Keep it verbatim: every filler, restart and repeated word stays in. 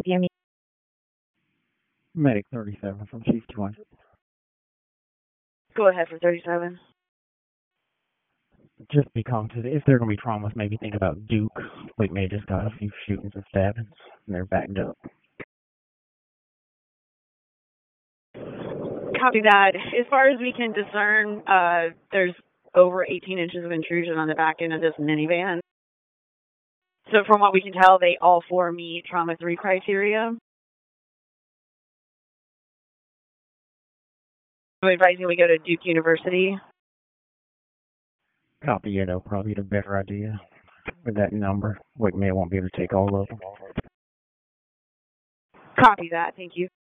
P M. Medic thirty-seven from Chief two hundred. Go ahead for thirty-seven. Just be cognizant. If there are going to be traumas, maybe think about Duke. Like, may just got a few shootings and stabbings, and they're backed up. Copy that. As far as we can discern, uh, there's over eighteen inches of intrusion on the back end of this minivan. So from what we can tell, they all four meet trauma three criteria. I'm advising we go to Duke University. Copy it, though. Probably the better idea with that number. Wake May won't be able to take all of them. Copy that. Thank you.